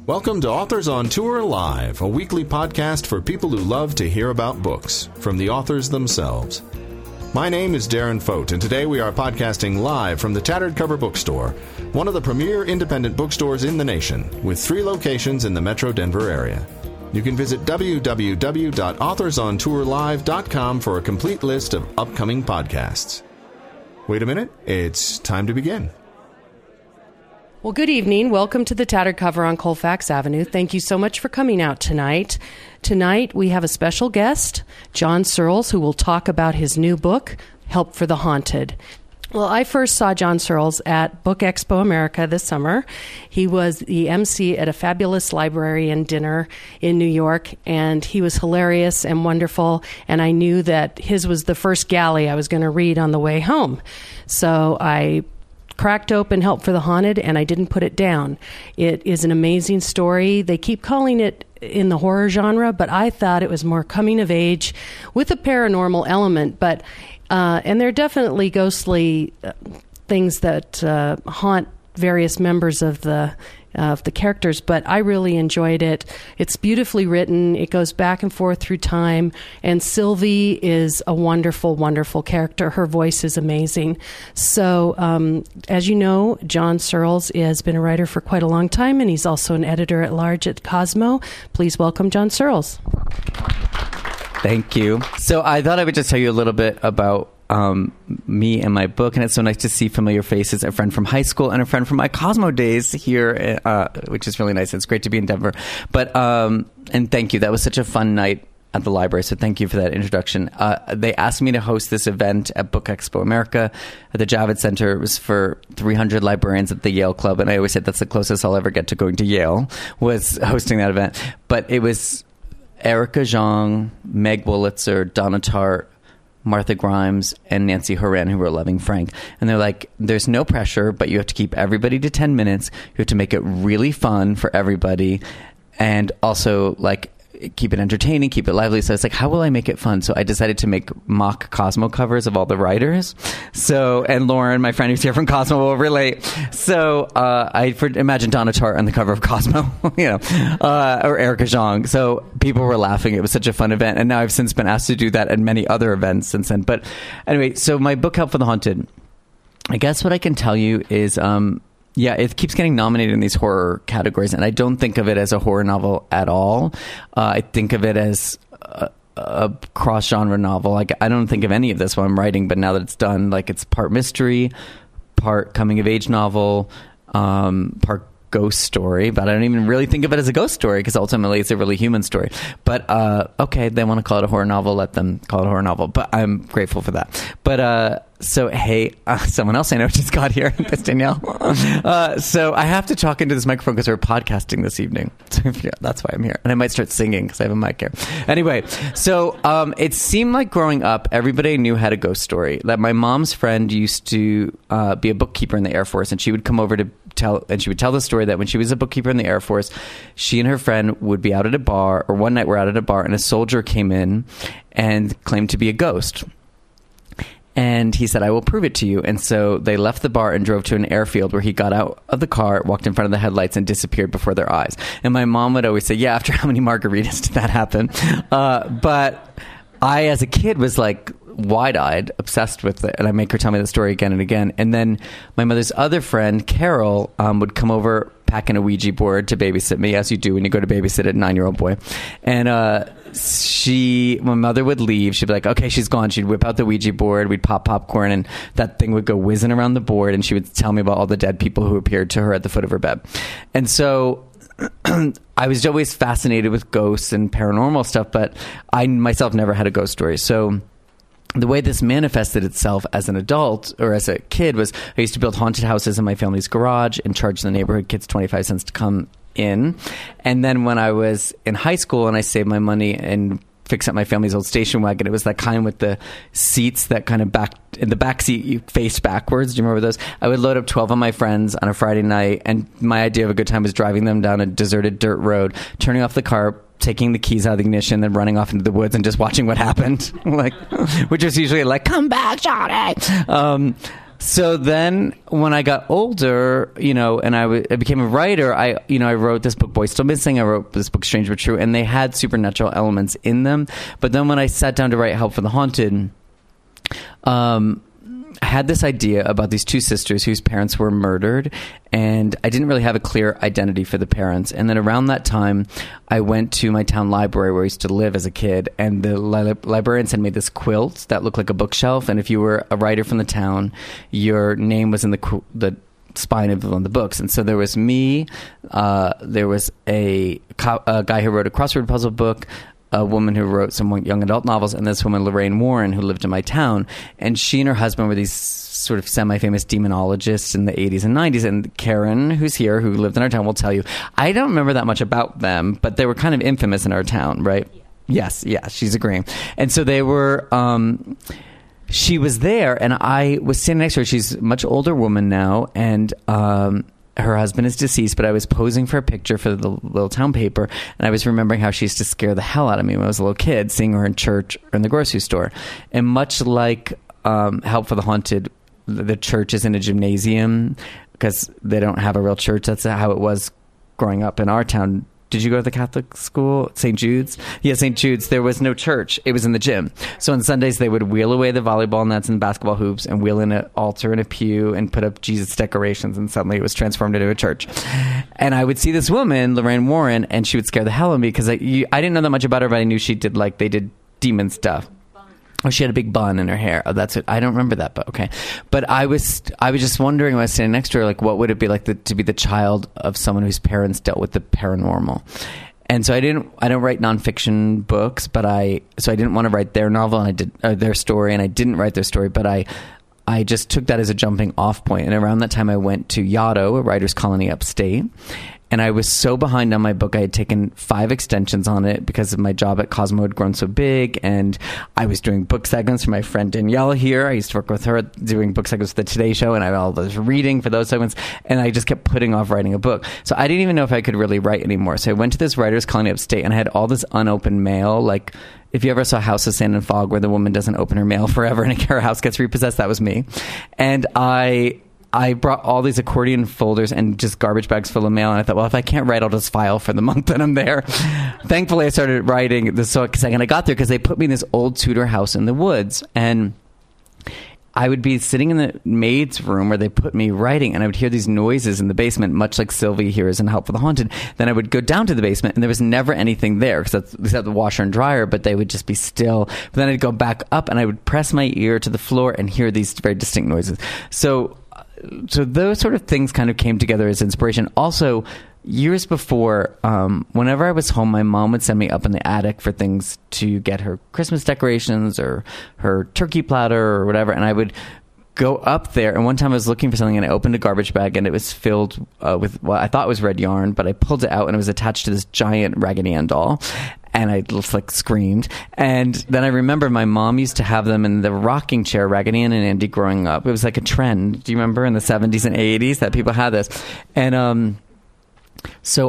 Welcome to Authors on Tour Live, a weekly podcast for people who love to hear about books from the authors themselves. My name is Darren Fote, and today we are podcasting live from the Tattered Cover Bookstore, one of the premier independent bookstores in the nation, with 3 locations in the Metro Denver area. You can visit www.authorsontourlive.com for a complete list of upcoming podcasts. Wait a minute, it's time to begin. Well, good evening. Welcome to the Tattered Cover on Colfax Avenue. Thank you so much for coming out tonight. Tonight, we have a special guest, John Searles, who will talk about his new book, Help for the Haunted. Well, I first saw John Searles at Book Expo America this summer. He was the MC at a fabulous librarian dinner in New York, and he was hilarious and wonderful, and I knew that his was the first galley I was going to read on the way home. So I cracked open Help for the Haunted, and I didn't put it down. It is an amazing story. They keep calling it in the horror genre, but I thought it was more coming of age with a paranormal element. But and there are definitely ghostly things that haunt various members of the characters, but I really enjoyed it. It's beautifully written. It goes back and forth through time, and Sylvie is a wonderful, wonderful character. Her voice is amazing. So, as you know, John Searles has been a writer for quite a long time, and he's also an editor-at-large at Cosmo. Please welcome John Searles. Thank you. So I thought I would just tell you a little bit about me and my book, and it's so nice to see familiar faces, a friend from high school and a friend from my Cosmo days here, which is really nice. It's great to be in Denver. But and thank you. That was such a fun night at the library, so thank you for that introduction. They asked me to host this event at Book Expo America at the Javits Center. It was for 300 librarians at the Yale Club, and I always said that's the closest I'll ever get to going to Yale, was hosting that event. But it was Erica Zhang, Meg Wolitzer, Donna Tartt, Martha Grimes, and Nancy Horan, who wrote Loving Frank. And they're like, there's no pressure, but you have to keep everybody to 10 minutes. You have to make it really fun for everybody. And also, like, keep it entertaining, keep it lively. So it's like, how will I make it fun? So I decided to make mock Cosmo covers of all the writers. So, and Lauren, my friend who's here from Cosmo, will relate. So imagine Donna Tartt on the cover of Cosmo, or Erica Zhang. So people were laughing. It was such a fun event. And now I've since been asked to do that at many other events since then. But anyway, so my book, Help for the Haunted, I guess what I can tell you is, it keeps getting nominated in these horror categories, and I don't think of it as a horror novel at all. I think of it as a cross-genre novel. Like, I don't think of any of this while I'm writing, but now that it's done, like, it's part mystery, part coming-of-age novel, part ghost story, but I don't even really think of it as a ghost story because ultimately it's a really human story. But okay, they want to call it a horror novel, let them call it a horror novel, but I'm grateful for that. But so hey, someone else I know just got here. That's Danielle. So I have to talk into this microphone because we're podcasting this evening. So yeah, that's why I'm here, and I might start singing because I have a mic here. Anyway, so it seemed like growing up everybody I knew had a ghost story. That my mom's friend used to be a bookkeeper in the Air Force, and she would come over to tell the story that when she was a bookkeeper in the Air Force, she and her friend would be out at a bar, or one night we're out at a bar, and a soldier came in and claimed to be a ghost. And he said, I will prove it to you. And so they left the bar and drove to an airfield where he got out of the car, walked in front of the headlights, and disappeared before their eyes. And my mom would always say, yeah, after how many margaritas did that happen? But I, as a kid, was like wide-eyed, obsessed with it, and I make her tell me the story again and again. And then my mother's other friend, Carol, would come over packing a Ouija board to babysit me, as you do when you go to babysit a 9-year-old boy. And my mother would leave. She'd be like, okay, she's gone. She'd whip out the Ouija board. We'd pop popcorn, and that thing would go whizzing around the board, and she would tell me about all the dead people who appeared to her at the foot of her bed. And so I was always fascinated with ghosts and paranormal stuff, but I myself never had a ghost story. So the way this manifested itself as an adult or as a kid was I used to build haunted houses in my family's garage and charge the neighborhood kids 25 cents to come in. And then when I was in high school and I saved my money and fix up my family's old station wagon, it was that kind with the seats that kind of in the back seat you face backwards. Do you remember those? I would load up 12 of my friends on a Friday night, and my idea of a good time was driving them down a deserted dirt road, turning off the car, taking the keys out of the ignition, then running off into the woods and just watching what happened. Which was usually like, come back, Johnny. So then when I got older, and I became a writer, I wrote this book, Boy Still Missing. I wrote this book, Strange But True, and they had supernatural elements in them. But then when I sat down to write Help for the Haunted, I had this idea about these two sisters whose parents were murdered, and I didn't really have a clear identity for the parents. And then around that time, I went to my town library where I used to live as a kid, and the librarians had made this quilt that looked like a bookshelf, and if you were a writer from the town, your name was in the spine of one of the books. And so there was me, there was a guy who wrote a crossword puzzle book, a woman who wrote some young adult novels, and this woman, Lorraine Warren, who lived in my town. And she and her husband were these sort of semi-famous demonologists in the 80s and 90s. And Karen, who's here, who lived in our town, will tell you, I don't remember that much about them, but they were kind of infamous in our town, right? Yeah. Yes, she's agreeing. And so they were... she was there, and I was sitting next to her. She's a much older woman now, and... her husband is deceased, but I was posing for a picture for the little town paper, and I was remembering how she used to scare the hell out of me when I was a little kid, seeing her in church or in the grocery store. And much like Help for the Haunted, the church is in a gymnasium because they don't have a real church. That's how it was growing up in our town. Did you go to the Catholic school? St. Jude's? Yeah, St. Jude's. There was no church. It was in the gym. So on Sundays, they would wheel away the volleyball nets and basketball hoops and wheel in an altar and a pew and put up Jesus decorations, and suddenly it was transformed into a church. And I would see this woman, Lorraine Warren, and she would scare the hell out of me because I didn't know that much about her, but I knew they did demon stuff. Oh, she had a big bun in her hair. Oh, that's it. I don't remember that, but okay. But I was just wondering when I was standing next to her, like, what would it be like to be the child of someone whose parents dealt with the paranormal? And so I don't write nonfiction books, so I didn't want to write their novel and I did their story, and I didn't write their story, but I just took that as a jumping off point. And around that time, I went to Yaddo, a writer's colony upstate. And I was so behind on my book. I had taken 5 extensions on it because of my job at Cosmo had grown so big. And I was doing book segments for my friend Danielle here. I used to work with her doing book segments for the Today Show. And I was reading for those segments. And I just kept putting off writing a book. So I didn't even know if I could really write anymore. So I went to this writer's colony upstate, and I had all this unopened mail. Like, if you ever saw House of Sand and Fog, where the woman doesn't open her mail forever and her house gets repossessed, that was me. And I brought all these accordion folders and just garbage bags full of mail. And I thought, well, if I can't write, I'll just file for the month that I'm there. Thankfully, I started writing the second I got there, because they put me in this old Tudor house in the woods. And I would be sitting in the maid's room where they put me writing, and I would hear these noises in the basement, much like Sylvie hears in Help for the Haunted. Then I would go down to the basement, and there was never anything there, because they had the washer and dryer, but they would just be still. But then I'd go back up, and I would press my ear to the floor and hear these very distinct noises. So those sort of things kind of came together as inspiration. Also, years before, whenever I was home, my mom would send me up in the attic for things to get her Christmas decorations or her turkey platter or whatever, and I would go up there. And one time I was looking for something, and I opened a garbage bag, and it was filled with what I thought was red yarn, but I pulled it out, and it was attached to this giant Raggedy Ann doll. And I just screamed. And then I remember my mom used to have them in the rocking chair, Raggedy Ann and Andy, growing up. It was like a trend. Do you remember in the 70s and 80s that people had this? And so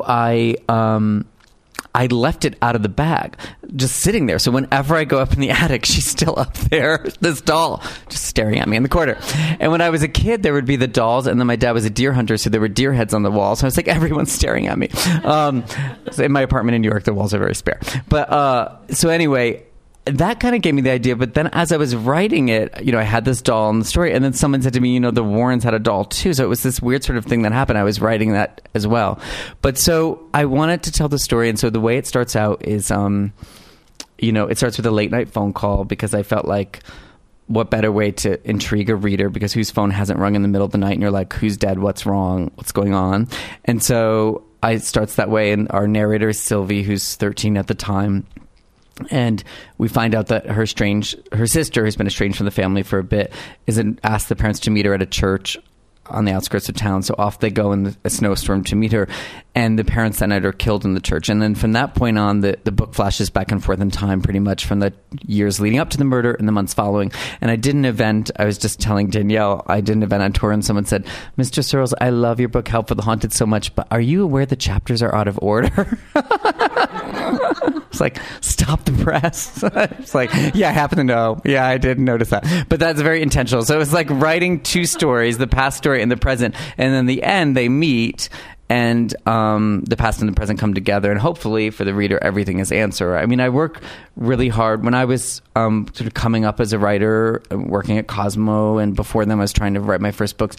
I left it out of the bag, just sitting there. So whenever I go up in the attic, she's still up there, this doll, just staring at me in the corner. And when I was a kid, there would be the dolls, and then my dad was a deer hunter, so there were deer heads on the walls. So I was like, everyone's staring at me. So in my apartment in New York, the walls are very spare. But so anyway, that kind of gave me the idea. But then as I was writing it, I had this doll in the story, and then someone said to me, the Warrens had a doll too. So it was this weird sort of thing that happened. I was writing that as well. But so I wanted to tell the story. And so the way it starts out is, it starts with a late night phone call, because I felt like, what better way to intrigue a reader, because whose phone hasn't rung in the middle of the night and you're like, who's dead? What's wrong? What's going on? And so it starts that way. And our narrator is Sylvie, who's 13 at the time. And we find out that her sister, who's been estranged from the family for a bit, asked the parents to meet her at a church on the outskirts of town. So off they go in a snowstorm to meet her, and the parents that night are killed in the church. And then from that point on, the book flashes back and forth in time, pretty much from the years leading up to the murder and the months following. And I did an event, I was just telling Danielle, I did an event on tour, and someone said, Mr. Searles, I love your book Help for the Haunted so much, but are you aware the chapters are out of order? It's like, stop the press. It's like, yeah, I happen to know. Yeah, I did notice that. But that's very intentional. So it's like writing two stories, the past story and the present. And then the end, they meet. And the past and the present come together, and hopefully for the reader, everything is answered. I mean, I work really hard. When I was sort of coming up as a writer, working at Cosmo, and before then I was trying to write my first books,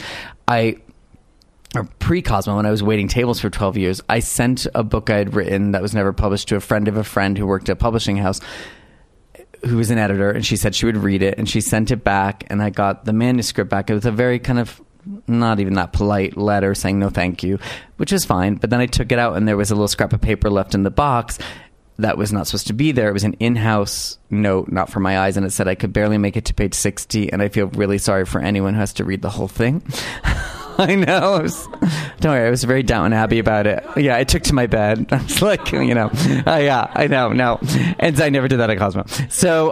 or pre-Cosmo, when I was waiting tables for 12 years, I sent a book I had written that was never published to a friend of a friend who worked at a publishing house, who was an editor, and she said she would read it, and she sent it back, and I got the manuscript back. It was a very kind of not even that polite letter saying no thank you, which is fine. But then I took it out and there was a little scrap of paper left in the box that was not supposed to be there. It was an in-house note, not for my eyes, and it said I could barely make it to page 60, and I feel really sorry for anyone who has to read the whole thing. I know. Don't worry, I was very Downton Abbey about it. Yeah, I took to my bed. I was like, yeah, I know, no. And I never did that at Cosmo. So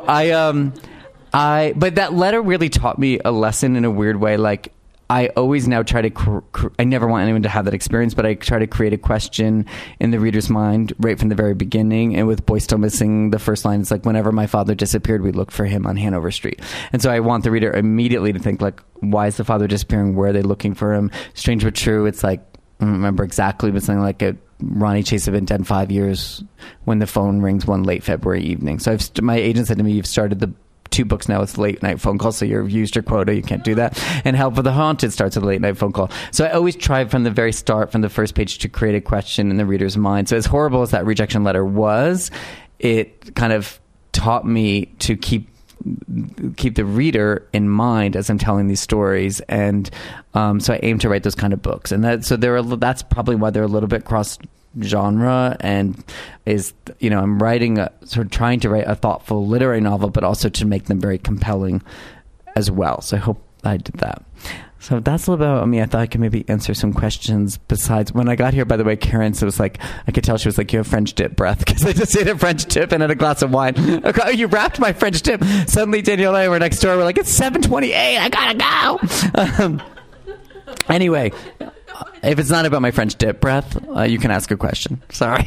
but that letter really taught me a lesson in a weird way. Like, I always now try to, I never want anyone to have that experience, but I try to create a question in the reader's mind right from the very beginning. And with Boy Still Missing, the first line is like, whenever my father disappeared, we looked for him on Hanover Street. And so I want the reader immediately to think like, why is the father disappearing? Where are they looking for him? Strange but true. It's like, I don't remember exactly, but something like Ronnie Chase had been dead 5 years when the phone rings one late February evening. So my agent said to me, you've started the 2 books now with late night phone calls, so you've used your quota, you can't do that. And Help of the Haunted starts with a late night phone call. So I always try from the very start, from the first page, to create a question in the reader's mind. So as horrible as that rejection letter was, it kind of taught me to keep the reader in mind as I'm telling these stories, and so I aim to write those kind of books. And that's probably why they're a little bit cross genre, and I'm writing trying to write a thoughtful literary novel, but also to make them very compelling as well. So I hope I did that. So that's a little about me. I thought I could maybe answer some questions besides when I got here. By the way, Karen, so it was like, I could tell she was like, you have French dip breath, because I just ate a French dip and had a glass of wine. You wrapped my French dip. Suddenly Danielle and I were next door. We're like, it's 7:28. I gotta go. Anyway, if it's not about my French dip breath, you can ask a question. Sorry.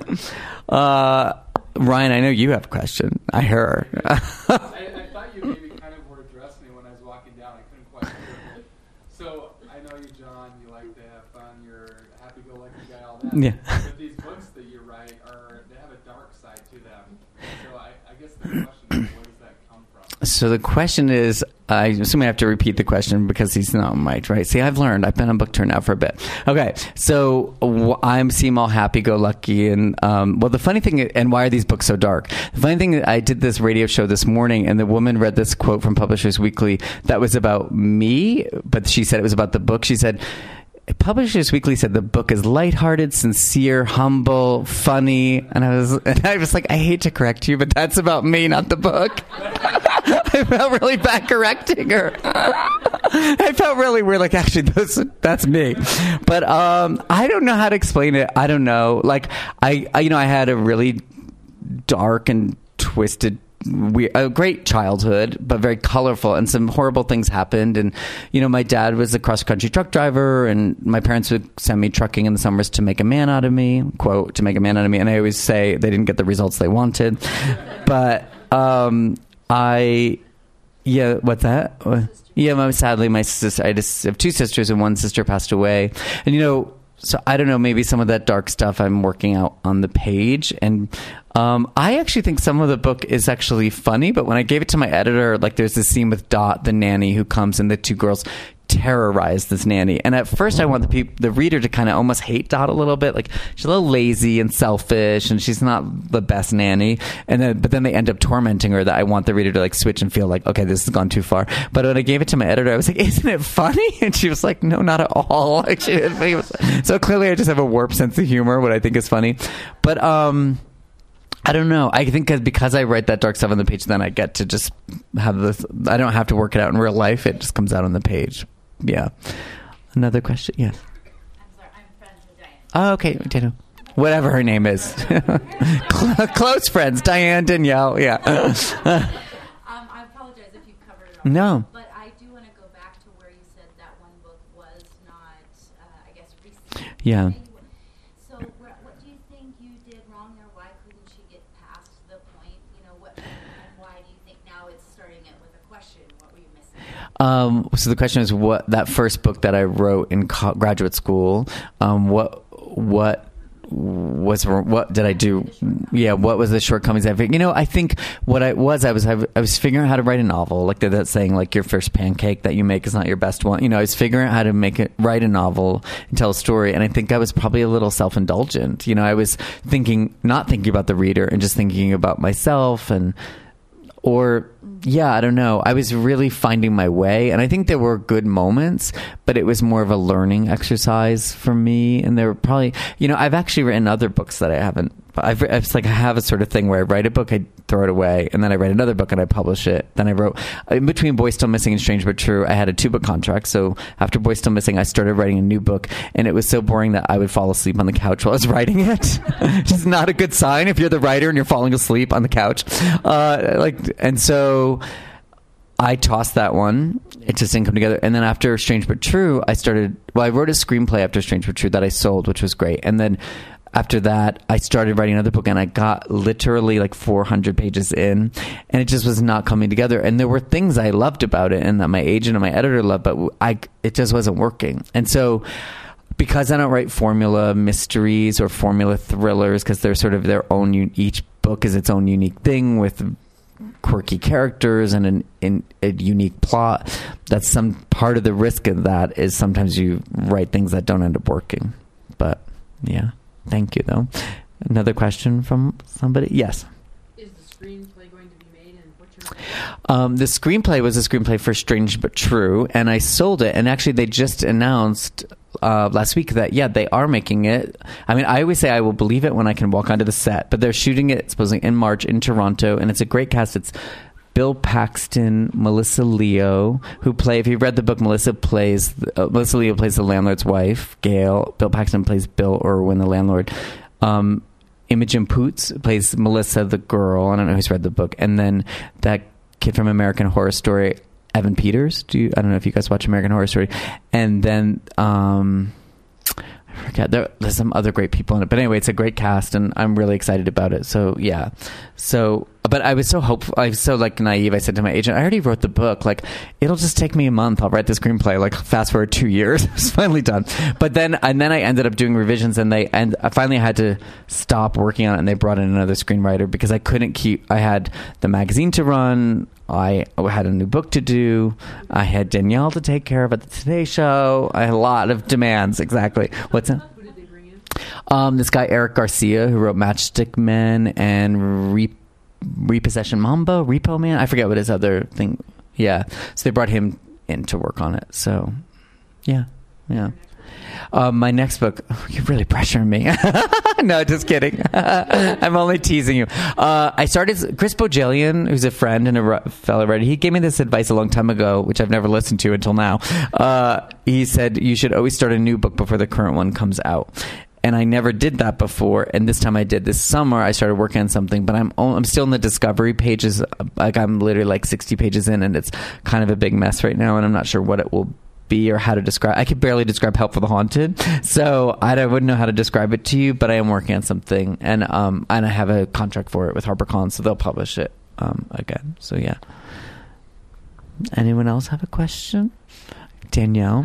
Ryan, I know you have a question. I heard. I thought you maybe kind of were addressing me when I was walking down. I couldn't quite hear it. So I know you, John. You like to have fun. You're a happy-go-lucky guy, all that. Yeah. But these books that you write they have a dark side to them. So I guess the question is, where does that come from? So the question is, I assume I have to repeat the question because he's not mic'd, right? See, I've learned. I've been on book tour now for a bit. Okay, so I seem all happy-go-lucky, and the funny thing, and why are these books so dark? The funny thing, I did this radio show this morning, and the woman read this quote from Publishers Weekly that was about me, but she said it was about the book. She said, Publishers Weekly said the book is lighthearted, sincere, humble, funny, and I was like, I hate to correct you, but that's about me, not the book. I felt really bad correcting her. I felt really weird, like, actually, that's me. But I don't know how to explain it. I don't know. Like, I had a really dark and twisted, a great childhood, but very colorful, and some horrible things happened. And my dad was a cross-country truck driver, and my parents would send me trucking in the summers to make a man out of me, quote, to make a man out of me. And I always say they didn't get the results they wanted. But what's that? Yeah, sadly, my sister, I just have 2 sisters, and one sister passed away. And so I don't know, maybe some of that dark stuff I'm working out on the page. And I actually think some of the book is actually funny, but when I gave it to my editor, like, there's this scene with Dot, the nanny, who comes, and the 2 girls terrorize this nanny. And at first I want the reader to kind of almost hate Dot a little bit. Like, she's a little lazy and selfish, and she's not the best nanny. But then they end up tormenting her, that I want the reader to like switch and feel like, okay, this has gone too far. But when I gave it to my editor, I was like, isn't it funny? And she was like, no, not at all. Like, so clearly I just have a warped sense of humor, what I think is funny. But I don't know. I think because I write that dark stuff on the page, then I get to just have this. I don't have to work it out in real life. It just comes out on the page. Yeah. Another question? Yes. I'm sorry. I'm friends with Diane. Oh, okay. Daniel. Whatever her name is. Close friends. Diane, Danielle. Yeah. I apologize if you've covered it all. No. But I do want to go back to where you said that one book was not, I guess, recent. Yeah. So what do you think you did wrong there? Why couldn't she get So the question is, what that first book that I wrote in graduate school, what did I do? Yeah, what was the shortcomings? I think what I was figuring out how to write a novel. Like that saying, like your first pancake that you make is not your best one. I was figuring out how to write a novel and tell a story. And I think I was probably a little self-indulgent. I was not thinking about the reader and just thinking about myself I don't know. I was really finding my way, and I think there were good moments, but it was more of a learning exercise for me. And there were probably, I've actually written other books that I haven't. I have a sort of thing where I write a book, I throw it away, and then I write another book and I publish it. Then I wrote, in between Boy Still Missing and Strange But True, I had a 2-book contract. So after Boy Still Missing, I started writing a new book, and it was so boring that I would fall asleep on the couch while I was writing it. Which is not a good sign if you're the writer and you're falling asleep on the couch. And so I tossed that one. It just didn't come together. And then after Strange But True, I wrote a screenplay after Strange But True that I sold, which was great. And then after that, I started writing another book, and I got literally like 400 pages in, and it just was not coming together. And there were things I loved about it and that my agent and my editor loved, but it just wasn't working. And so, because I don't write formula mysteries or formula thrillers, because they're sort of their own, each book is its own unique thing with quirky characters and a unique plot. That's some part of the risk of that is sometimes you write things that don't end up working. But yeah. Thank you, though. Another question from somebody? Yes. Is the screenplay going to be made, and what's your... The screenplay was a screenplay for Strange But True, and I sold it. And actually, they just announced last week that, they are making it. I mean, I always say I will believe it when I can walk onto the set, but they're shooting it supposedly in March in Toronto, and it's a great cast. It's Bill Paxton, Melissa Leo, if you've read the book, Melissa Leo plays the landlord's wife, Gail. Bill Paxton plays Bill Irwin, the landlord. Imogen Poots plays Melissa, the girl. I don't know who's read the book. And then that kid from American Horror Story, Evan Peters. I don't know if you guys watch American Horror Story. And then, I forget, there's some other great people in it. But anyway, it's a great cast, and I'm really excited about it. So, yeah. But I was so hopeful. I was so naive. I said to my agent, I already wrote the book. It'll just take me a month. I'll write the screenplay. Fast forward 2 years. It's finally done. But then I ended up doing revisions, and I finally had to stop working on it, and they brought in another screenwriter because I couldn't I had the magazine to run. I had a new book to do. I had Danielle to take care of at the Today Show. I had a lot of demands. Exactly. What's that? Who did they bring in? This guy, Eric Garcia, who wrote Matchstick Men and Repossession Mamba, Repo Man. I forget what his other thing. Yeah. So they brought him in to work on it. So, yeah. My next book, you're really pressuring me. No, just kidding. I'm only teasing you. I started, Chris Bojelian, who's a friend and a fellow writer, he gave me this advice a long time ago, which I've never listened to until now. He said, you should always start a new book before the current one comes out. And I never did that before, and this time I did. This summer I started working on something, but I'm still in the discovery pages. I'm literally 60 pages in, and it's kind of a big mess right now, and I'm not sure what it will be or how to describe. I could barely describe Help for the Haunted, so I wouldn't know how to describe it to you, but I am working on something, and I have a contract for it with HarperCollins, so they'll publish it again. So yeah. Anyone else have a question? Danielle?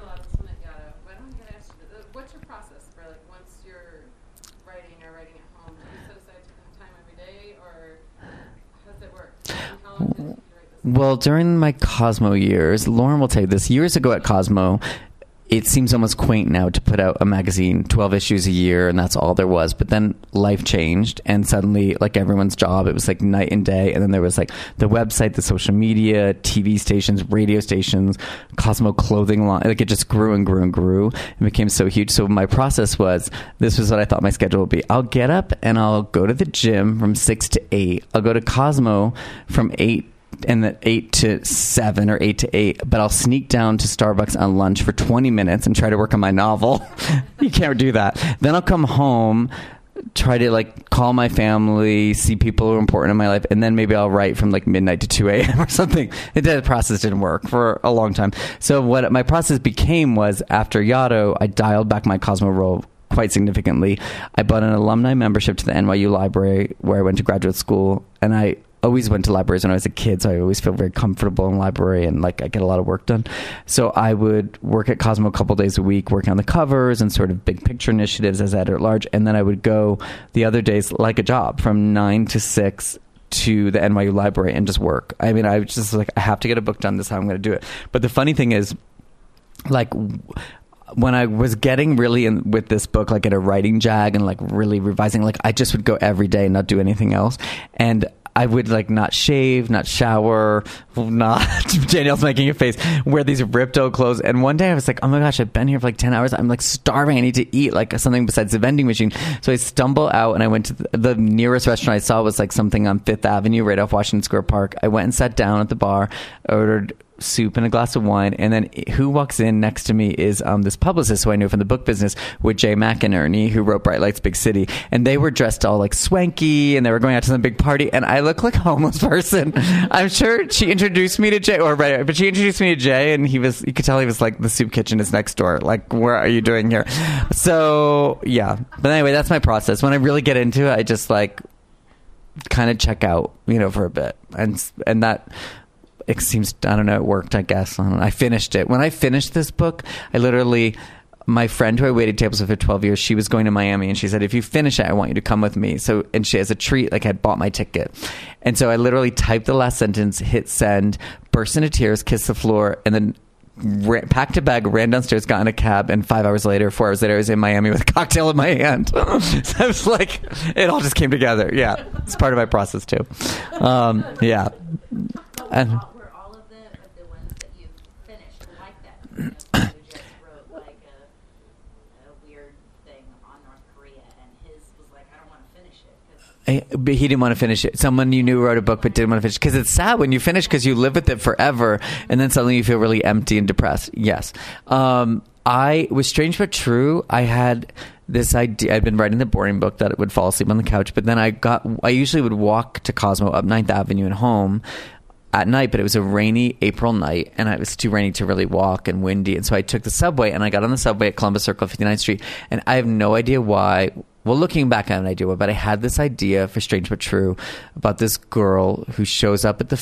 What's your process for once you're writing at home? Do you set aside time every day, or how does it work? How long does you write this? Well, during my Cosmo years, Lauren will tell you this, years ago at Cosmo, it seems almost quaint now to put out a magazine, 12 issues a year, and that's all there was. But then life changed, and suddenly, everyone's job, it was night and day. And then there was the website, the social media, TV stations, radio stations, Cosmo clothing line. It just grew and grew and grew and became so huge. So my process was, this was what I thought my schedule would be. I'll get up and I'll go to the gym from 6 to 8. I'll go to Cosmo from 8 and then 8 to 7 or 8 to 8, but I'll sneak down to Starbucks on lunch for 20 minutes and try to work on my novel. You can't do that. Then I'll come home, try to call my family, see people who are important in my life, and then maybe I'll write from midnight to 2 a.m. or something. The process didn't work for a long time. So what my process became was, after Yaddo, I dialed back my Cosmo role quite significantly. I bought an alumni membership to the NYU library where I went to graduate school, and I always went to libraries when I was a kid, so I always feel very comfortable in the library and like I get a lot of work done. So I would work at Cosmo a couple days a week, working on the covers and sort of big picture initiatives as editor-at-large, and then I would go the other days like a job from 9 to 6 to the NYU library and just work. I mean, I was just like, I have to get a book done. This is how I'm going to do it. But the funny thing is, like, when I was getting really in with this book, like at a writing jag and like really revising, like I just would go every day and not do anything else. And I would like not shave, not shower, not Danielle's making a face, wear these ripped old clothes. And one day I was like, oh my gosh, I've been here for like 10 hours. I'm like starving. I need to eat like something besides the vending machine. So I stumble out and I went to the nearest restaurant I saw was like something on Fifth Avenue right off Washington Square Park. I went and sat down at the bar, ordered soup and a glass of wine, and then who walks in next to me is this publicist who I knew from the book business with Jay McInerney, who wrote Bright Lights Big City, and they were dressed all like swanky and they were going out to some big party, and I look like a homeless person. I'm sure she introduced me to Jay, but she introduced me to Jay, and you could tell he was like, the soup kitchen is next door, like, what are you doing here? So yeah, but anyway, that's my process. When I really get into it, I just like kind of check out, for a bit, and that it seems, I don't know, it worked, I guess. I finished it. When I finished this book, my friend who I waited tables with for 12 years, she was going to Miami, and she said, if you finish it, I want you to come with me. So, and she, as a treat, like, had bought my ticket. And so I literally typed the last sentence, hit send, burst into tears, kissed the floor, and then packed a bag, ran downstairs, got in a cab, and 4 hours later, I was in Miami with a cocktail in my hand. So I was like, it all just came together. Yeah. It's part of my process, too. Yeah. And were all of the ones that you finished like that? You just wrote like a weird thing on North Korea, and his was like, I don't want to finish it. But he didn't want to finish it. Someone you knew wrote a book but didn't want to finish it. Because it's sad when you finish because you live with it forever, and then suddenly you feel really empty and depressed. Yes. I was Strange But True. I had this idea. I'd been writing the boring book that it would fall asleep on the couch, but then I usually would walk to Cosmo up 9th Avenue and home at night, but it was a rainy April night, and it was too rainy to really walk and windy. And so I took the subway, and I got on the subway at Columbus Circle, 59th Street, and I have no idea why. Well, looking back, I have an idea why, but I had this idea for Strange But True about this girl who shows up at the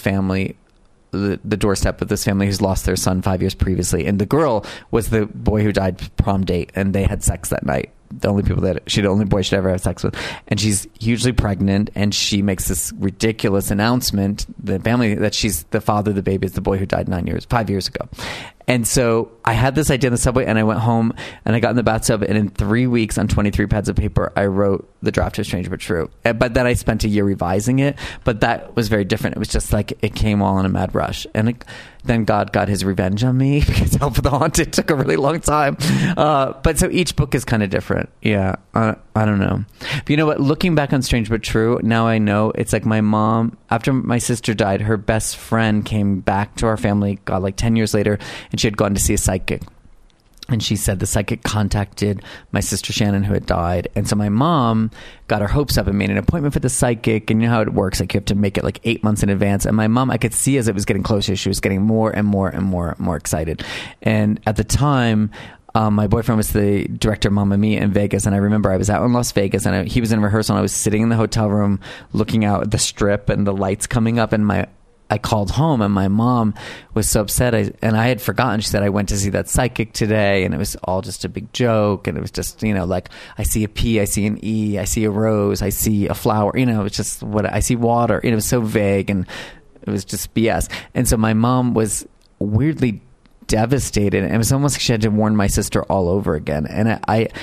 doorstep of this family who's lost their son 5 years previously. And the girl was the boy who died prom date, and they had sex that night. The only boy she'd ever have sex with. And she's hugely pregnant, and she makes this ridiculous announcement, the family, that she's the father of the baby is the boy who died 5 years ago. And so I had this idea in the subway, and I went home and I got in the bathtub, and in 3 weeks on 23 pads of paper, I wrote the draft of Strange But True. But then I spent a year revising it, but that was very different. It was just like, it came all in a mad rush. And then God got his revenge on me because Help for the Haunted took a really long time. But so each book is kind of different. Yeah. I don't know. But you know what? Looking back on Strange But True, now I know it's like my mom, after my sister died, her best friend came back to our family, God, like 10 years later, and she had gone to see a psychic. And she said the psychic contacted my sister Shannon, who had died. And so my mom got her hopes up and made an appointment for the psychic. And you know how it works. Like, you have to make it like 8 months in advance. And my mom, I could see as it was getting closer, she was getting more and more and more and more excited. And at the time, my boyfriend was the director of Mamma Mia in Vegas. And I remember I was out in Las Vegas, and he was in rehearsal, and I was sitting in the hotel room looking out at the strip and the lights coming up, and I called home, and my mom was so upset. And I had forgotten. She said, I went to see that psychic today, and it was all just a big joke. And it was just, like, I see a P, I see an E, I see a rose, I see a flower. It's just I see water. It was so vague, and it was just BS. And so my mom was weirdly devastated. And it was almost like she had to warn my sister all over again. And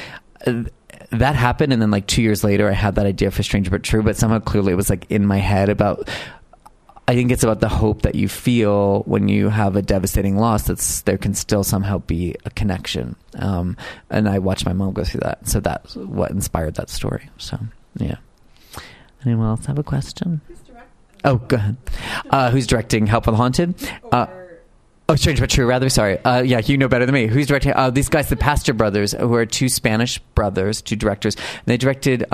that happened. And then like 2 years later, I had that idea for Strange But True, but somehow clearly it was like in my head I think it's about the hope that you feel when you have a devastating loss, there can still somehow be a connection. And I watched my mom go through that. So that's what inspired that story. So, yeah. Anyone else have a question? Who's directing? Oh, go ahead. Who's directing Help for the Haunted? Strange But True, rather. Sorry. Yeah, you know better than me. Who's directing? These guys, the Pastor Brothers, who are two Spanish brothers, two directors. And they directed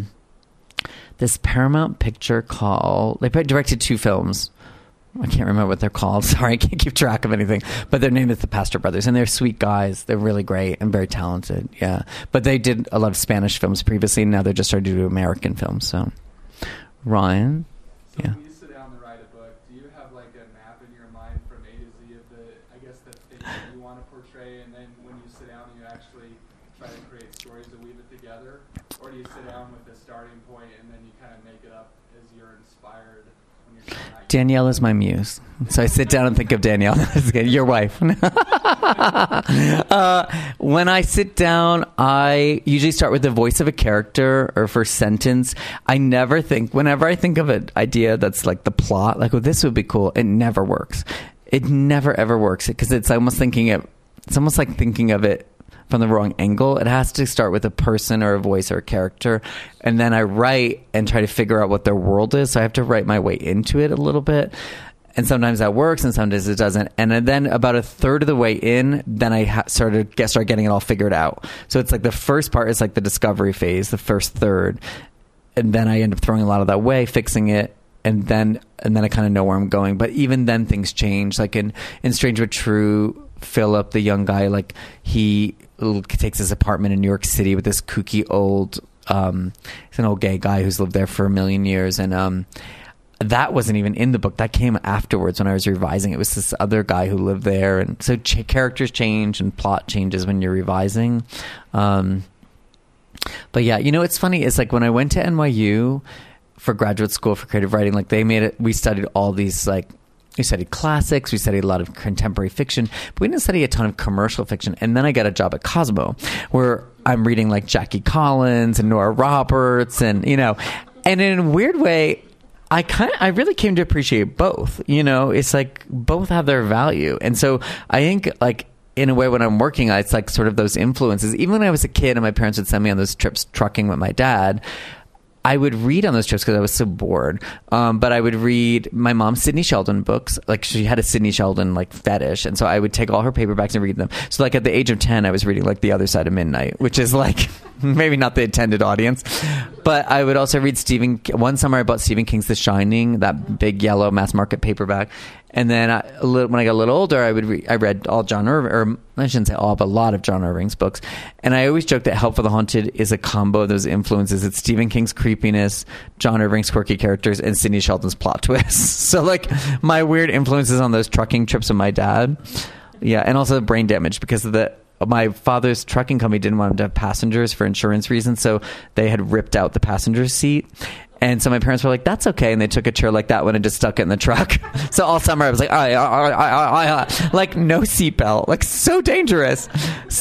this Paramount picture they directed 2 films. I can't remember what they're called. Sorry, I can't keep track of anything. But their name is the Pastor Brothers, and they're sweet guys. They're really great and very talented. Yeah. But they did a lot of Spanish films previously, and now they're just starting to do American films. So, Ryan? So yeah. when you sit portray, and then when you sit down, you actually try to create stories to weave it together? Or do you sit down with a starting point and then you kind of make it up as you're inspired when you're doing that? Danielle is my muse. So I sit down and think of Danielle. Your wife. When I sit down, I usually start with the voice of a character or first sentence. Whenever I think of an idea that's like the plot, like, oh, this would be cool, it never works. It never ever works because it's almost like thinking of it from the wrong angle. It has to start with a person or a voice or a character, and then I write and try to figure out what their world is. So I have to write my way into it a little bit, and sometimes that works and sometimes it doesn't. And then about a third of the way in, then I start getting it all figured out. So it's like the first part is like the discovery phase, the first third, and then I end up throwing a lot of that away, fixing it. And then I kind of know where I'm going. But even then things change. Like in Strange But True, Philip, the young guy, like he takes his apartment in New York City with this kooky old, he's an old gay guy who's lived there for a million years. And that wasn't even in the book. That came afterwards when I was revising. It was this other guy who lived there. And so characters change and plot changes when you're revising. But yeah, it's funny. It's like when I went to NYU for graduate school for creative writing, like they made it, we studied all these, like, we studied classics, we studied a lot of contemporary fiction, but we didn't study a ton of commercial fiction. And then I got a job at Cosmo where I'm reading like Jackie Collins and Nora Roberts and in a weird way, I really came to appreciate both. It's like both have their value. And so I think, like, in a way, when I'm working, it's like sort of those influences. Even when I was a kid and my parents would send me on those trips trucking with my dad, I would read on those trips because I was so bored. But I would read my mom's Sidney Sheldon books. Like, she had a Sidney Sheldon like fetish, and so I would take all her paperbacks and read them. So like at the age of 10, I was reading like The Other Side of Midnight, which is like maybe not the intended audience. But I would also read one summer I bought Stephen King's The Shining, that big yellow mass market paperback. And then when I got a little older, I read all John Irving, or I shouldn't say all, but a lot of John Irving's books. And I always joke that Help for the Haunted is a combo of those influences. It's Stephen King's creepiness, John Irving's quirky characters, and Sidney Sheldon's plot twists. So like my weird influences on those trucking trips with my dad. Yeah, and also brain damage because of my father's trucking company didn't want him to have passengers for insurance reasons, so they had ripped out the passenger seat. And so my parents were like, that's okay. And they took a chair like that one and just stuck it in the truck. So all summer I was like, like no seatbelt, like so dangerous.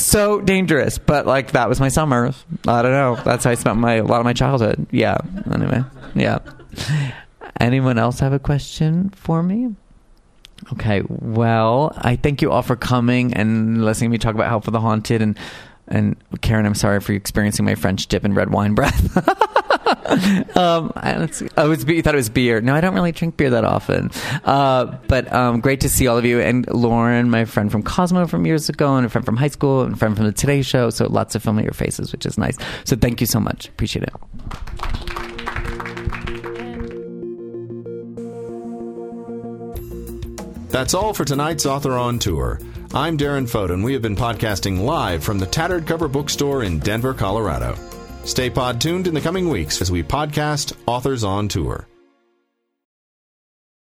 But like that was my summer. I don't know. That's how I spent a lot of my childhood. Yeah. Anyway. Yeah. Anyone else have a question for me? Okay. Well, I thank you all for coming and listening to me talk about Help for the Haunted. And Karen, I'm sorry for experiencing my French dip in red wine breath. You thought it was beer. No, I don't really drink beer that often. But great to see all of you. And Lauren, my friend from Cosmo from years ago, and a friend from high school, and a friend from the Today Show. So lots of familiar faces, which is nice. So thank you so much. Appreciate it. That's all for tonight's Author on Tour. I'm Darren Foden. We have been podcasting live from the Tattered Cover Bookstore in Denver, Colorado. Stay pod tuned in the coming weeks as we podcast Authors on Tour.